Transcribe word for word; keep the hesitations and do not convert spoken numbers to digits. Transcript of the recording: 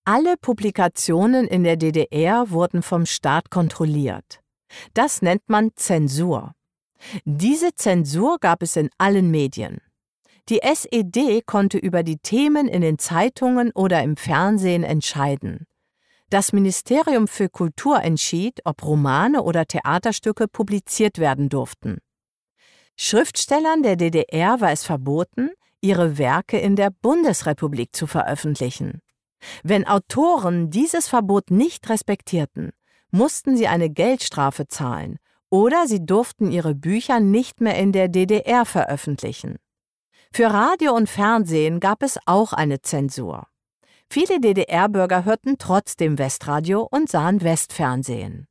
Alle Publikationen in der D D R wurden vom Staat kontrolliert. Das nennt man Zensur. Diese Zensur gab es in allen Medien. Die S E D konnte über die Themen in den Zeitungen oder im Fernsehen entscheiden. Das Ministerium für Kultur entschied, ob Romane oder Theaterstücke publiziert werden durften. Schriftstellern der D D R war es verboten, ihre Werke in der Bundesrepublik zu veröffentlichen. Wenn Autoren dieses Verbot nicht respektierten, mussten sie eine Geldstrafe zahlen oder sie durften ihre Bücher nicht mehr in der D D R veröffentlichen. Für Radio und Fernsehen gab es auch eine Zensur. Viele D D R-Bürger hörten trotzdem Westradio und sahen Westfernsehen.